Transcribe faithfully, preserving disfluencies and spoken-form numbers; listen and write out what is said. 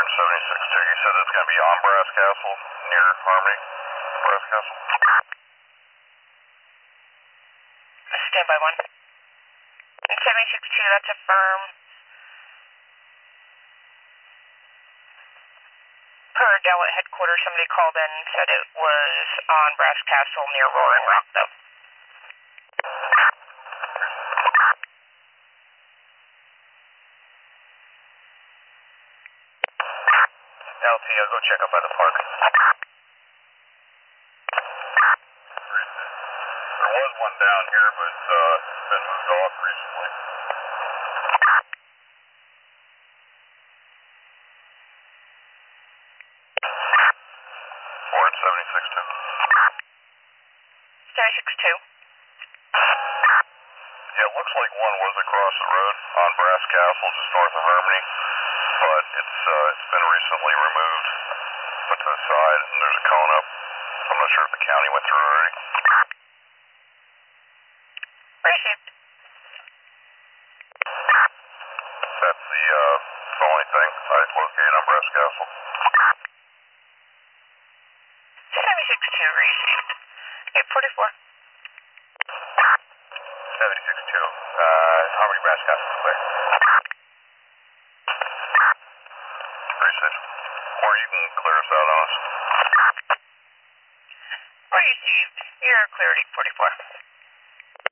seventy-six two, you said it's going to be on Brass Castle, near Harmony, Brass Castle? Standby one. seventy-six two, that's a firm. Per Dellett headquarters, somebody called in and said it was on Brass Castle near Roaring Rock, though. L T, I'll go check up by the park. There was one down here, but uh, it's been moved off recently. Ford seventy-six two. seventy-six two. Yeah, it looks like one was across the road on Brass Castle, just north of Harmony, but it's uh, it's been recently removed, put to the side, and there's a cone up. I'm not sure if the county went through already. Received. That's the, uh, the only thing I located on Brass Castle. seventy-six two received. eight forty-four. seventy-six two, uh, Harmony Brass Castle is clear. Received. Or you can clear us out on us. Received. You're clear at eight forty-four.